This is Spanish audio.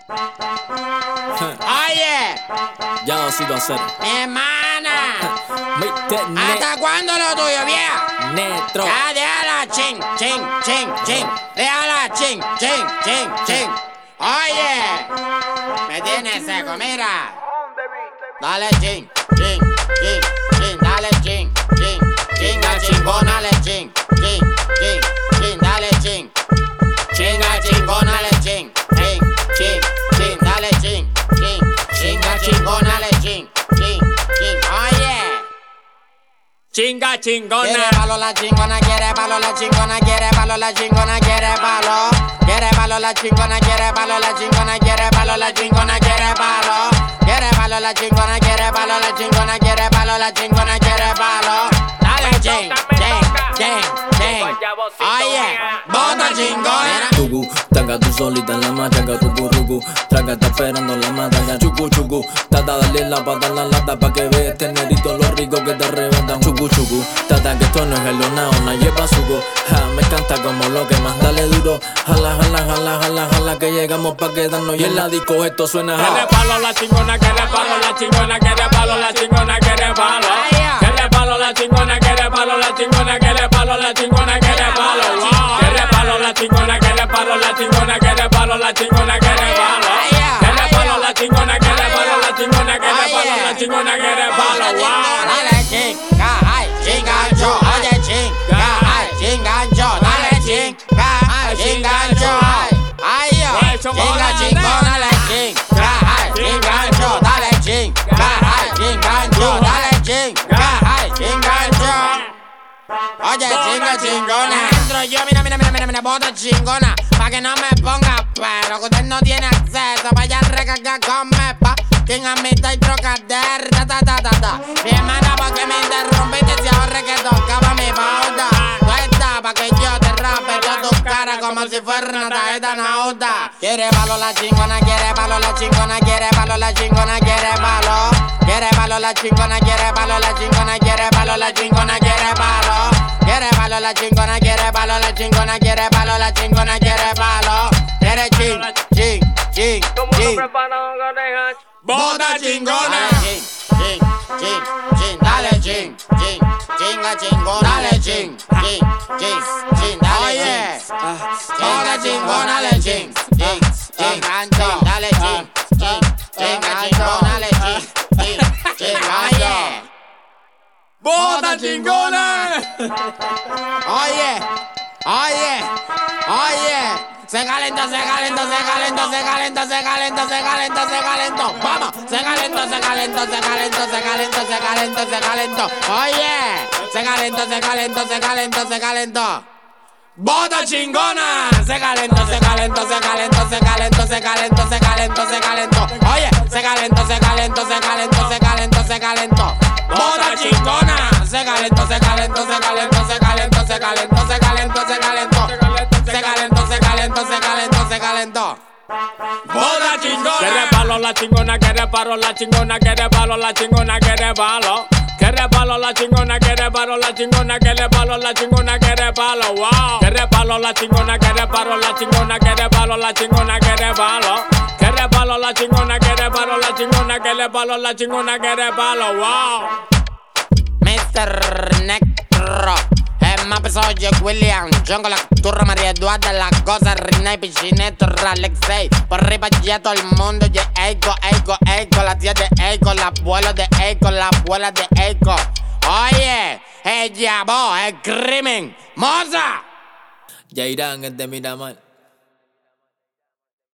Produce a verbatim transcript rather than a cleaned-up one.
Oye, Ya lo sido hacer. mi hermana, Mete ¿hasta cuándo lo tuyo, vieja? netro. Ya, déjala, ching, ching, ching, ching. Déjala, ching, ching, ching, ching. Oye, me tienes seco, mira. Dale, ching, ching, ching, ching. Dale, ching, ching, chinga, chingona, dale, ching, ching, ching, ching. Dale, ching, chinga, chingona, dale, ching, ching, ching, ching. Dale, ching, ching, chinga, chingona, dale, ching, ching, ching. Oye. Chinga chingona. Quiere palo la chingona, quiere palo la chingona, quiere palo la chingona, quiere palo. Quiere palo la chingona, quiere palo la chingona, quiere palo la chingona, quiere palo. Quiere palo la chingona, quiere palo la chingona, quiere palo la chingona, quiere palo. Dale, ching, ching, ching, ching. Oye, bota chingona. Tugu, tanga tú solita en la machaca, rugu, rugu. Traga, está esperando la mataca, chucu, chucu. Tata, dale la pata, la lata, pa' que veas este nerito lo rico que te reventan. Chucu, chucu. Tata, que esto no es el ona, lleva suco. Ja, me encanta como lo que más, dale duro. Jala, jala, jala, jala, jala, que llegamos pa' quedarnos. Y en la disco esto suena. Que le palo la chingona, que le palo la chingona, que le palo la chingona, que le palo. Que le palo la chingona, que le palo la chingona, que le palo la chingona, que le palo. Que le palo la chingona, que le palo la chingona, que le palo la chingona, que le palo. Que le palo la chingona, que le palo la chingona, que le palo la chingona, que le palo. Dale, chinga, ay, chingancho. Oye, chinga, ay, chingancho. Dale, chinga, ay, chingancho. Ay, yo, chinga, chingona, dale, chinga, ay, chingancho. Dale, chinga, ay, chingancho. Dale, chinga, ay, chingancho. Oye, chinga, chingona. Entro yo, mira, mira, mira, mira, mira, bota chingona. Pa' que no me ponga pero, que usted no tiene acceso. Vaya a recargar con mepa. Quien a mí está y trocader, ta, ta, ta, ta, ta. Mi hermana, ¿por qué me interrumpiste? Si ahorre que tocaba mi pauta. Tú estás pa' que yo te rape toda tu cara como si fuera una tarjeta nauta. Quiere palo la chingona, quiere palo la chingona, quiere palo la chingona, quiere palo. Quiere palo la chingona, quiere palo la chingona, quiere palo la chingona, quiere palo. Quiere palo la chingona, quiere palo la chingona, quiere palo la chingona, quiere palo. Quiere ching, ching, ching, ching. Bota chingona. Dale, ching, ching, ching, ching. Dale, ching, ching, chinga, chingona. Dale, ching, ching, ching, ching. Dale, ching. Chinga, chingona, dale, ching, ching, ching, ching. Dale, ching, ching, chinga, chingona, dale, ching, ching, ching. Oye, Bota chingona. oye, oye, oye. Se calentó, se calentó, se calentó, se calentó, se calentó, se calentó, se calentó. Vamos, se calentó, se calentó, se calentó, se calentó, se calentó, se calentó. Oye, se calentó, se calentó, se calentó, se calentó. Bota chingona. Se calentó, se calentó, se calentó, se calentó, se calentó, se calentó, se calentó. Oye, se calentó, se calentó, se calentó, se calentó, se calentó. Bota chingona. Se calentó, se calentó, se calentó, se calentó, se calentó, se calentó, se calentó. Se calentó, se calentó, se calentó, se calentó. Bota chingona. Que le palo la chingona, que le palo la chingona, que le palo la chingona, que le palo. Que le palo la chingona, que le palo la chingona, que le palo la chingona, que le palo. Wow. Que le palo la chingona, que le palo la chingona, que le palo la chingona, que le palo. Que le palo la chingona, que le palo la chingona, que le palo la chingona, que le palo. Wow. mister Necro, el más pesado Jack William, John con la turra, María Eduarda, la cosa, Rina y Pichineto, Alexei, por arriba ya todo el mundo, ya Eiko, Eiko, Eiko, la tía de Eiko, la abuela de Eiko, la abuela de Eiko. Oye, ella vos, el crimen, moza. Ya irán es de Miramar.